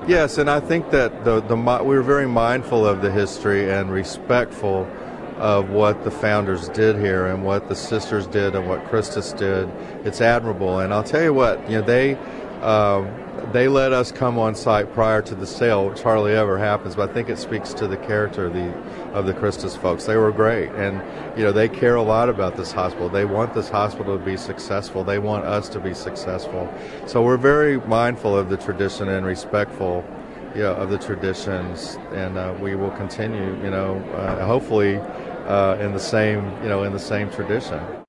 Yes, and I think that we were very mindful of the history and respectful of what the founders did here and what the sisters did and what Christus did. It's admirable, and I'll tell you what, they let us come on site prior to the sale, which hardly ever happens, but I think it speaks to the character of the Christus folks. They were great, and they care a lot about this hospital. They want this hospital to be successful. They want us to be successful. So we're very mindful of the tradition and respectful of the traditions, and we will continue, hopefully in the same tradition.